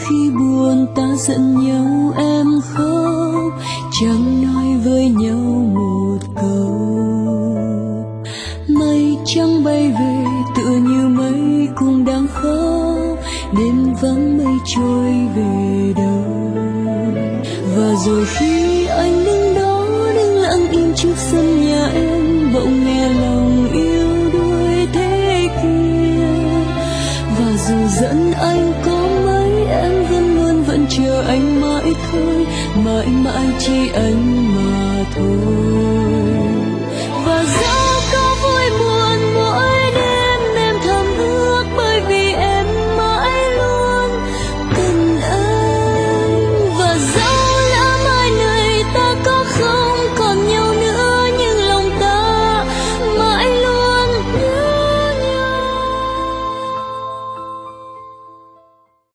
khi buồn ta giận nhau em khóc, chẳng nói với nhau một câu. Mây trắng bay về tựa như mây cũng đang khóc, đêm vắng mây trôi về đâu. Và rồi khi anh đứng đó đứng lặng im trước sân nhà em, bỗng nghe lòng yêu đuổi thế kia. Và dù giận anh có mấy em vẫn luôn vẫn chờ anh mãi thôi, mãi mãi chỉ anh mà thôi.